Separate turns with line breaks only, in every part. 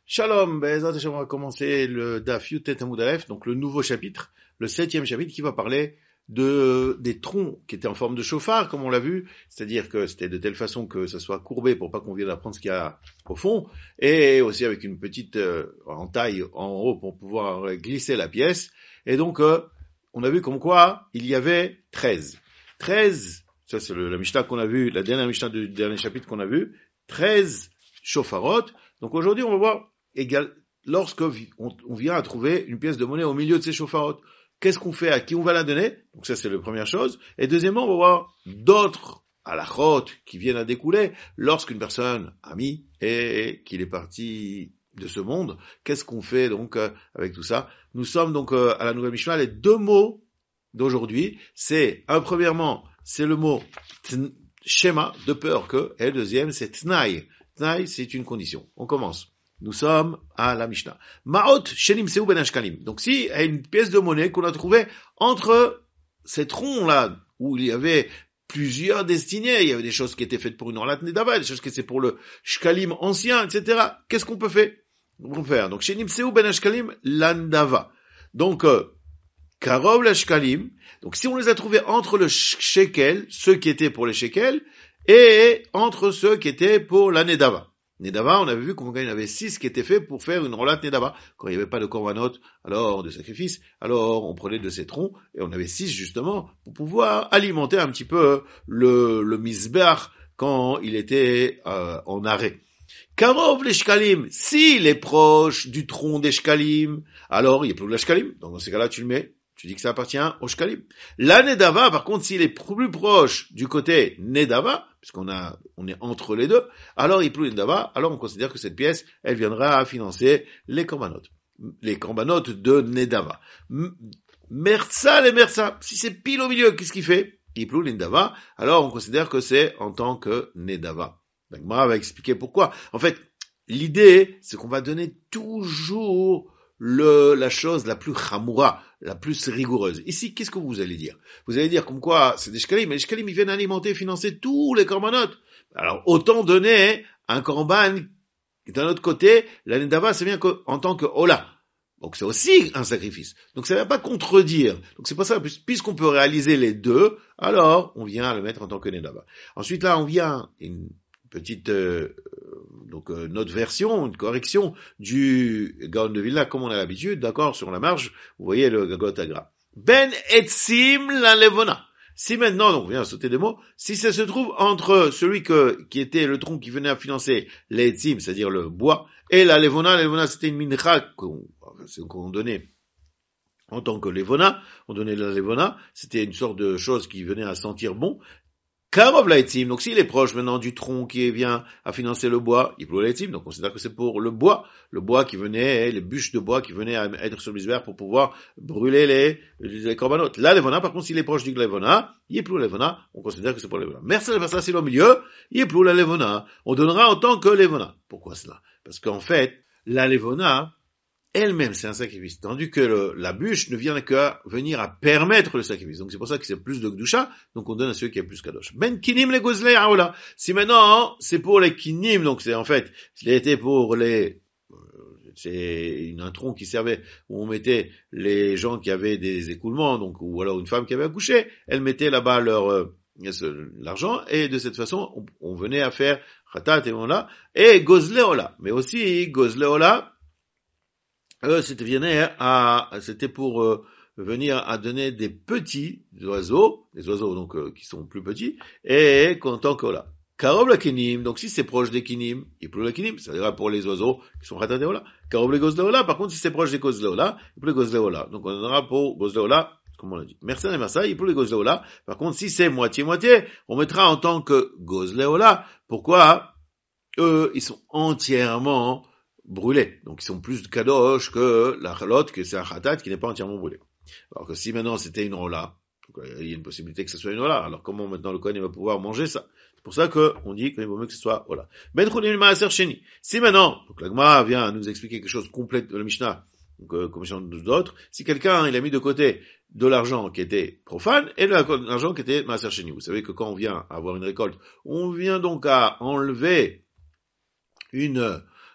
Shalom, Bezrat Hashem, on va commencer le Daf Yutet Amud Aleph, donc le nouveau chapitre, le 7e chapitre qui va parler des troncs qui étaient en forme de chauffard, comme on l'a vu, c'est-à-dire que c'était de telle façon que ça soit courbé pour pas qu'on vienne apprendre ce qu'il y a au fond, et aussi avec une petite entaille en haut pour pouvoir glisser la pièce, et donc on a vu comme quoi il y avait 13, ça c'est la Mishnah qu'on a vu, la dernière Mishnah du dernier chapitre qu'on a vu, 13 chauffarot. Donc aujourd'hui on va voir lorsque on vient à trouver une pièce de monnaie au milieu de ces chauffarotes, qu'est-ce qu'on fait, à qui on va la donner? Donc ça c'est la première chose. Et deuxièmement, on va voir d'autres halachot qui viennent à découler lorsqu'une personne a mis et qu'il est parti de ce monde. Qu'est-ce qu'on fait donc avec tout ça? Nous sommes donc à la nouvelle Mishnah. Les deux mots d'aujourd'hui, premièrement, c'est le mot schéma, de peur que, et le deuxième c'est tnaï. Tnaï, c'est une condition. On commence. Nous sommes à la Mishnah. Ma'ot shenim seu ben ashkalim. Donc si il y a une pièce de monnaie qu'on a trouvée entre ces troncs-là, où il y avait plusieurs destinées, il y avait des choses qui étaient faites pour une orlat nedava, des choses qui étaient pour le shkalim ancien, etc. Qu'est-ce qu'on peut faire? Donc shenim seu ben ashkalim landava. Donc karov la shkalim. Donc si on les a trouvés entre le shekel, ceux qui étaient pour les shekels, et entre ceux qui étaient pour la nedava. Nedava, on avait vu qu'il y en avait 6 qui étaient faits pour faire une roulade Nedava. Quand il n'y avait pas de korbanot, alors de sacrifice, alors on prenait de ces troncs, et on avait 6 justement, pour pouvoir alimenter un petit peu le misbech quand il était en arrêt. Karov les shkalim, s'il est proche du tronc des shkalim, alors il n'y a plus de la shkalim, donc dans ces cas-là tu le mets. Tu dis que ça appartient au shkalim. La nedava, par contre, s'il est plus proche du côté nedava, puisqu'on est entre les deux, alors il pleut nedava, alors on considère que cette pièce, elle viendra à financer les korbanot de nedava. Mersa les mersa, si c'est pile au milieu, qu'est-ce qu'il fait? Il pleut nedava, alors on considère que c'est en tant que nedava. Donc, Mara va expliquer pourquoi. En fait, l'idée, c'est qu'on va donner toujours la chose la plus chamoura, la plus rigoureuse. Ici, qu'est-ce que vous allez dire? Vous allez dire comme quoi c'est des shkalim, mais les shkalim, ils viennent alimenter, financer tous les korbanot. Alors, autant donner un korban, et d'un autre côté, la nedava, c'est bien en tant que hola. Donc, c'est aussi un sacrifice. Donc, ça ne va pas contredire. Donc, c'est pas ça. Puisqu'on peut réaliser les deux, alors, on vient le mettre en tant que nedava. Ensuite, là, on vient une petite notre version, une correction du Gaon de Vilna, comme on a l'habitude, d'accord, sur la marge, vous voyez le Gagot Agra. Ben etzim la levona. Si maintenant, donc on vient à sauter des mots, si ça se trouve entre celui qui était le tronc qui venait à financer les etzim, c'est-à-dire le bois, et la levona c'était une mincha qu'on donnait en tant que levona, on donnait la levona, c'était une sorte de chose qui venait à sentir bon. Karov laïtim, donc s'il est proche maintenant du tronc qui vient à financer le bois, il pleut laïtim, donc on considère que c'est pour le bois qui venait, les bûches de bois qui venaient à être sur le misbech pour pouvoir brûler les korbanot. Là, levona, par contre, s'il est proche du levona, il pleut levona, on considère que c'est pour le levona. Merci, ça c'est au milieu, il pleut la levona, on donnera en tant que levona. Pourquoi cela? Parce qu'en fait, la levona, elle-même, c'est un sacrifice, tandis que la bûche ne vient qu'à venir à permettre le sacrifice. Donc c'est pour ça que c'est plus de Gdusha, donc on donne à ceux qui ont plus Kadosh. Ben kinim les gozlei aola. Si maintenant, c'est pour les kinim, donc c'est en fait, il a été pour c'est un tronc qui servait, où on mettait les gens qui avaient des écoulements, donc, ou alors une femme qui avait accouché, elle mettait là-bas l'argent, et de cette façon, on venait à faire Khatat et Ola, et Gozlei ola. Mais aussi, Gozlei ola, c'était pour venir à donner des petits oiseaux, des oiseaux donc qui sont plus petits, et en tant que là. Karov la kinim, donc si c'est proche des kinim, il pleut la kinim, ça dira pour les oiseaux qui sont ratatés ola. Karov les gozleola, par contre si c'est proche des gozleola, il pleut les gozleola. Donc on donnera pour gozleola, comme on l'a dit. Merci à ça, il pleut les gozleola. Par contre si c'est moitié-moitié, on mettra en tant que gozleola. Pourquoi? Eux, ils sont entièrement brûlés. Donc, ils sont plus kadosh que la chalote, que c'est un khatat qui n'est pas entièrement brûlé. Alors que si maintenant c'était une rola, il y a une possibilité que ce soit une rola, alors comment maintenant le Kohen va pouvoir manger ça? C'est pour ça qu'on dit qu'il vaut mieux que ce soit rola. Ben chulim maaser sheni. Si maintenant, donc la Gemara vient nous expliquer quelque chose de complet de la Mishnah, donc, comme d'autres, si quelqu'un, il a mis de côté de l'argent qui était profane et de l'argent qui était maaser sheni. Vous savez que quand on vient avoir une récolte, on vient donc à enlever une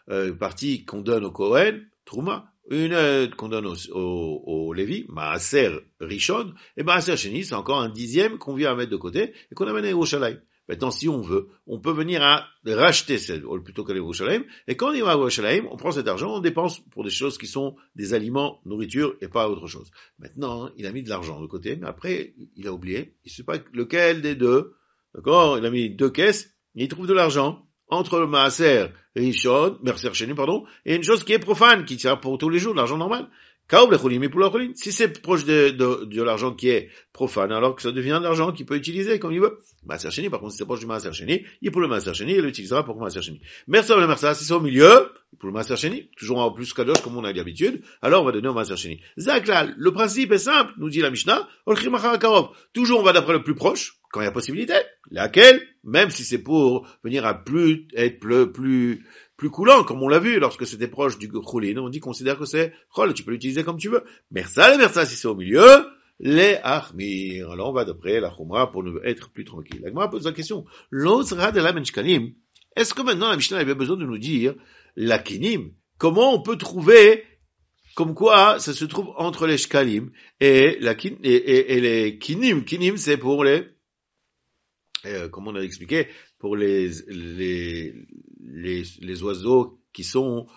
partie qu'on donne au Kohen, Trouma, une qu'on donne au Lévi, Maaser Rishon, et Maaser Sheni, c'est encore un dixième qu'on vient à mettre de côté et qu'on amène à Yerushalayim. Maintenant, si on veut, on peut venir à racheter plutôt qu'à Yerushalayim, et quand on y va à Yerushalayim, on prend cet argent, on dépense pour des choses qui sont des aliments, nourriture, et pas autre chose. Maintenant, il a mis de l'argent de côté, mais après, il a oublié, il sait pas lequel des deux, d'accord, il a mis 2 caisses, et il trouve de l'argent, entre le Maaser Rishon, Maaser Sheni, pardon, et une chose qui est profane, qui sert pour tous les jours, de l'argent normal. Si c'est proche de l'argent qui est profane, alors que ça devient de l'argent qu'il peut utiliser comme il veut. Maaser Sheni, par contre, si c'est proche du Maaser Sheni, il pour le Maaser Sheni, il l'utilisera pour le Maaser Sheni. Mersa, si c'est au milieu, pour le Maaser Sheni, toujours en plus kadosh comme on a l'habitude, alors on va donner au Maaser Sheni. Zaklal, le principe est simple, nous dit la Mishnah, toujours on va d'après le plus proche, quand il y a possibilité. Laquelle, même si c'est pour venir à être plus coulant, comme on l'a vu lorsque c'était proche du Choulin, on dit considère que c'est Chol, tu peux l'utiliser comme tu veux. Mersa, si c'est au milieu, les Achmir. Alors on va d'après la Chumra pour être plus tranquille. La Chumra pose la question, l'Ozra de la Menshkalim, est-ce que maintenant la Mishnah avait besoin de nous dire la Kinim? Comment on peut trouver comme quoi ça se trouve entre les Shkalim et les Kinim? Kinim, c'est pour les comme on a expliqué, pour les oiseaux qui sont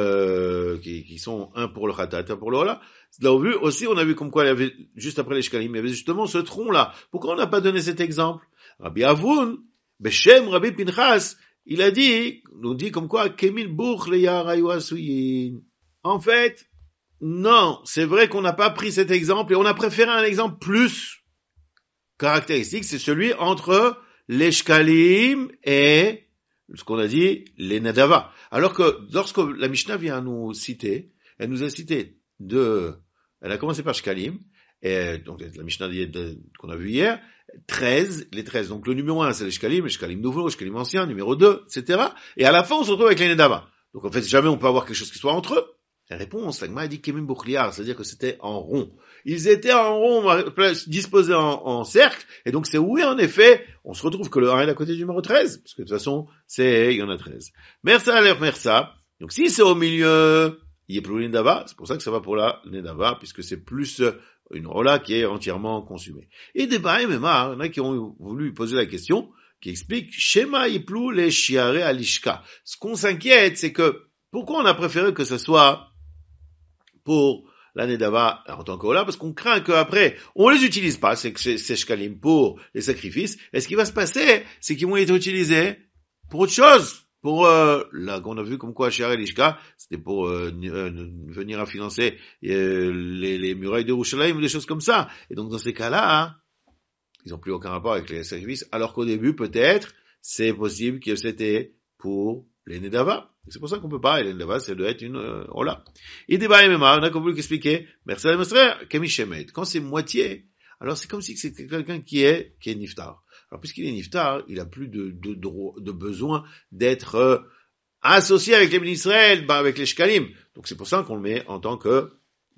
un pour le khatat, un pour le hola. Là, on a vu comme quoi il y avait, juste après les shkalim, il y avait justement ce tronc-là. Pourquoi on n'a pas donné cet exemple? Rabbi Avun, Beshem Rabbi Pinchas, il a dit, nous dit comme quoi, Kemil Buch le Yarayu Asuyin. En fait, non, c'est vrai qu'on n'a pas pris cet exemple et on a préféré un exemple plus caractéristique, c'est celui entre les shkalim et ce qu'on a dit, les nadava. Alors que lorsque la Mishnah vient nous citer, elle nous a cité elle a commencé par shkalim, et donc la Mishnah qu'on a vu hier, 13, les 13. Donc le numéro 1 c'est les shkalim nouveaux, les shkalim anciens, numéro 2, etc. Et à la fin on se retrouve avec les nadava. Donc en fait jamais on peut avoir quelque chose qui soit entre eux. La réponse, la Gemara a dit Kemim Bouchliar, c'est-à-dire que c'était en rond. Ils étaient en rond, disposés en cercle, et donc c'est oui, en effet, on se retrouve que le 1 est à côté du numéro 13, parce que de toute façon, il y en a 13. Mersa. Donc si c'est au milieu, il y a plus l'Indava, c'est pour ça que ça va pour la Nedava, puisque c'est plus une rola qui est entièrement consumée. Et des Baïmema, il y en a qui ont voulu poser la question, qui explique Shema Yiplou les Shiare Alishka. Ce qu'on s'inquiète, c'est que, pourquoi on a préféré que ce soit pour la Nedava en tant qu'Ola, parce qu'on craint qu'après, on les utilise pas, ces shkalim pour les sacrifices, et ce qui va se passer, c'est qu'ils vont être utilisés pour autre chose. Pour, là, qu'on a vu comme quoi, chez Arelishka, c'était pour, venir à financer, les murailles de Yerushalayim ou des choses comme ça. Et donc, dans ces cas-là, hein, ils n'ont plus aucun rapport avec les sacrifices, alors qu'au début, peut-être, c'est possible que c'était pour les Nedava. C'est pour ça qu'on peut pas, et les Nedava, ça doit être une, Ola. Et des Baïmema, on a compris l'expliquer. Merci à la Kemishemet. Quand c'est moitié, alors c'est comme si c'était quelqu'un qui est niftar. Alors, puisqu'il est niftar, il a plus de besoin d'être, associé avec les Bnei Israël, avec les shkalim. Donc c'est pour ça qu'on le met en tant que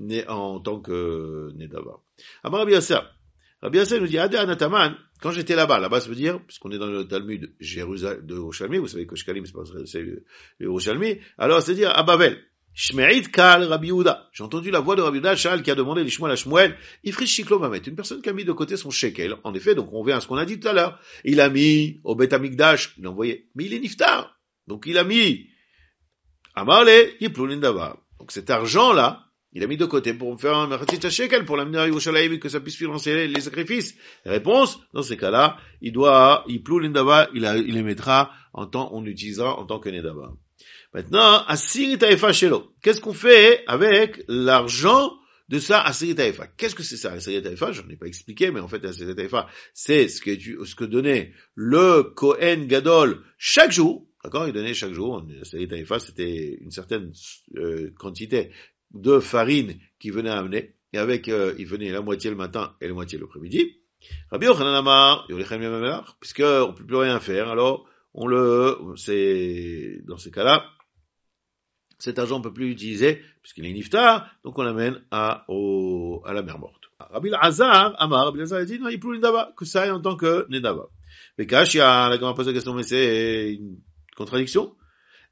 Nedava. Amar Rabbi Yasser nous dit, Adé Anataman, quand j'étais là-bas, ça veut dire, puisqu'on est dans le Talmud Jérusalem de Yerushalmi, vous savez que Shkalim, c'est Yerushalmi, alors c'est-à-dire à Babel, Shme'id Kal Rabbi Yehuda. J'ai entendu la voix de Rabbi Yehuda, Shal, qui a demandé l'Ishmael à Shmuel, Ifrish Shiklo Mamet, une personne qui a mis de côté son shekel. En effet, donc on revient à ce qu'on a dit tout à l'heure. Il a mis au Bet Amikdash, il a envoyé, mais il est niftar. Donc il a mis, Amarle, Yiplul Indava. Donc cet argent-là, il a mis de côté pour faire un Merchit shekel, pour l'amener à Yerushalayim, que ça puisse financer les sacrifices. Réponse, dans ces cas-là, Yiplul Indava, il les mettra on l'utilisera en tant que Nedava. Maintenant, Asirit Haefa Shelo. Qu'est-ce qu'on fait avec l'argent de ça, Asirit Haefa? Qu'est-ce que c'est ça, Asirit Haefa? Je n'en ai pas expliqué, mais en fait, Asirit Haefa, c'est ce que donnait le Kohen Gadol chaque jour. D'accord? Il donnait chaque jour. Asirit Haefa, c'était une certaine, quantité de farine qu'il venait amener. Et avec, il venait la moitié le matin et la moitié l'après-midi. Rabbi Yochanan Amar, Yolechem Yamamelach, puisqu'on peut plus rien faire, alors, dans ces cas-là, cet argent ne peut plus l'utiliser, puisqu'il est niftar, donc on l'amène à la mer morte. Rabbi Elazar a dit, non, il pleut Nedava, que ça est en tant que Nedava. Mais Kashia, la Gemara pose la question, mais c'est une contradiction.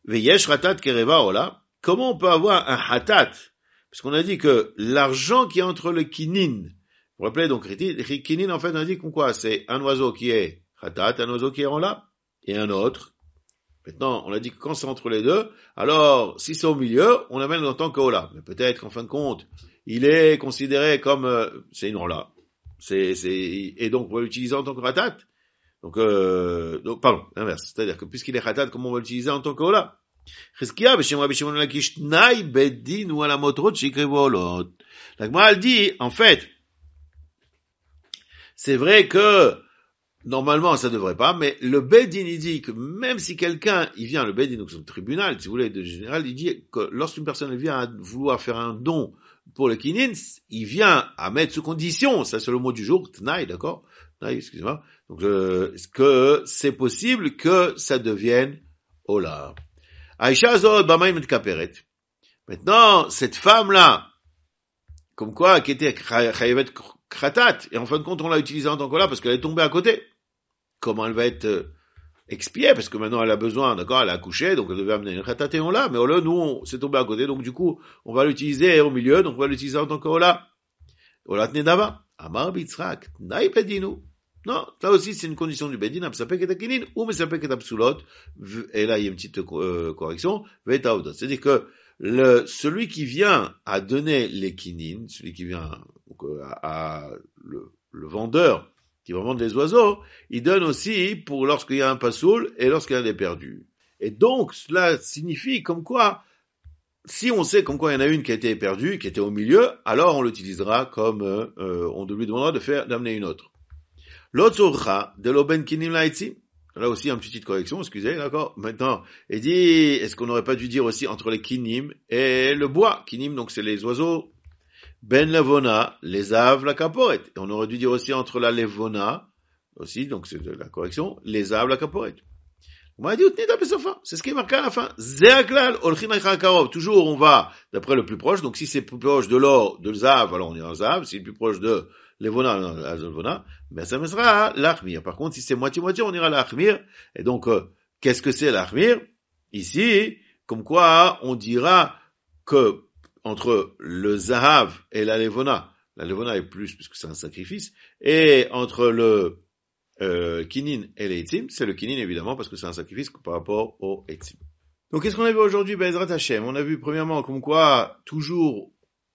Veyesh ratat kereva ola. Comment on peut avoir un hatat? Parce qu'on a dit que l'argent qui est entre le kinin, vous vous rappelez, donc, kinin, en fait, on a dit quoi? C'est un oiseau qui est hatat, un oiseau qui est ola, et un autre. Maintenant, on a dit que quand c'est entre les deux, alors, si c'est au milieu, on l'amène en tant que ola. Mais peut-être qu'en fin de compte, il est considéré comme, c'est une ola. Et donc, on va l'utiliser en tant que ratat. Donc, pardon, l'inverse. C'est-à-dire que puisqu'il est hatat, comment on va l'utiliser en tant que ola? Chizkiya, b'shem Rabbi Shimon Lakish, Tnai bedin ou ala motrot shikrevu olot. La Gemara, elle dit, en fait, c'est vrai que, normalement, ça devrait pas, mais le Bedin, il dit que même si quelqu'un, il vient, le Bedin, donc c'est le tribunal, si vous voulez, de général, il dit que lorsqu'une personne vient à vouloir faire un don pour le kinin, il vient à mettre sous condition, ça c'est le mot du jour, Tnai, d'accord? Tnai, excusez-moi. Donc, que c'est possible que ça devienne Ola. Aïcha Zod, Bamaïm et Kaperet. Maintenant, cette femme-là, comme quoi, qui était Chayevet Kratat, et en fin de compte, on l'a utilisée en tant que là parce qu'elle est tombée à côté. Comment elle va être expiée? Parce que maintenant, elle a besoin, d'accord, elle a accouché, donc elle devait amener une Kratat et on l'a, mais au lieu, nous, c'est tombé à côté, donc du coup, on va l'utiliser au milieu, donc on va l'utiliser en tant que Ola. Ola Tnedava. Amar Bitzrak, Naï Bedinu. Non, là aussi, c'est une condition du Bedin, Amsapek et Akinin, ou Mesapek et Apsulot, et là, il y a une petite correction, Vetaudot. C'est-à-dire que celui qui vient à donner les kinin, celui qui vient le vendeur qui va vendre les oiseaux, il donne aussi pour lorsqu'il y a un pasoul et lorsqu'il y a des perdus. Et donc, cela signifie comme quoi, si on sait comme quoi il y en a une qui a été perdue, qui était au milieu, alors on l'utilisera comme on lui demandera d'amener une autre. L'autre de l'oben kinim laïtzi. Là aussi, une petite correction, excusez, d'accord. Maintenant, il dit, est-ce qu'on n'aurait pas dû dire aussi entre les kinim et le bois? Kinim, donc c'est les oiseaux. Ben levona, les aves, la caporet. Et on aurait dû dire aussi entre la levona, aussi, donc c'est de la correction, les aves, la caporet. On m'a dit, c'est ce qui est marqué à la fin. Zeaklal, olchin karov. Toujours, on va d'après le plus proche. Donc, si c'est plus proche de l'or, de zav, alors on ira en zav. Si c'est plus proche de levona, la levona, ben ça me sera l'achmir. Par contre, si c'est moitié-moitié, on ira l'achmir. Et donc, qu'est-ce que c'est l'achmir? Ici, comme quoi, on dira que entre le zahav et la levona est plus, puisque c'est un sacrifice, et entre le kinin et les etzim, c'est le kinin évidemment parce que c'est un sacrifice par rapport au etzim. Donc qu'est-ce qu'on a vu aujourd'hui? Be'ezrat Hashem, on a vu premièrement comme quoi toujours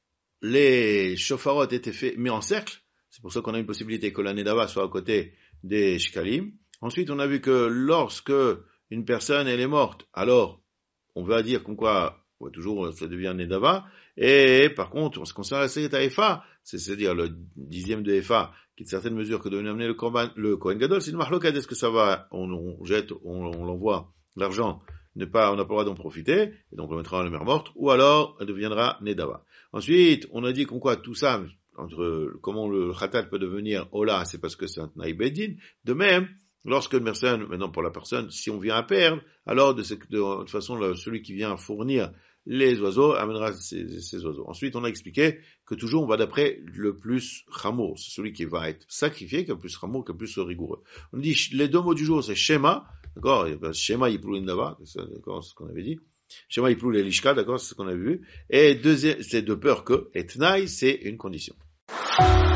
les shofarot étaient mis en cercle, c'est pour ça qu'on a une possibilité que la nedava soit à côté des shkalim. Ensuite on a vu que lorsque une personne elle est morte, alors on va dire comme quoi toujours ça devient nedava, et par contre en ce qui concerne la Seyet Efa, c'est-à-dire le 10e de Efa, qui est de certaines mesures que devait amener le Kohen Gadol, c'est une marloquette, est-ce que ça va, on jette, on l'envoie, l'argent, on n'a pas le droit d'en profiter, et donc on le mettra dans la mer morte, ou alors elle deviendra nedava. Ensuite, on a dit qu'on quoi, tout ça, entre comment le khatat peut devenir Ola, c'est parce que c'est un Tnaï Bedin. De même, lorsque une personne, maintenant pour la personne, si on vient à perdre, alors de toute façon, celui qui vient fournir les oiseaux amènera ces oiseaux. Ensuite, on a expliqué que toujours on va d'après le plus chamour, c'est celui qui va être sacrifié, qui est le plus chamour, qui est le plus rigoureux. On dit, les deux mots du jour, c'est Shema, d'accord, Shema Yiplou Indava, d'accord, c'est ce qu'on avait dit. Shema Yiplou Lelishka, d'accord, c'est ce qu'on avait vu. Et deuxième, c'est de peur que, et Tnaï, c'est une condition.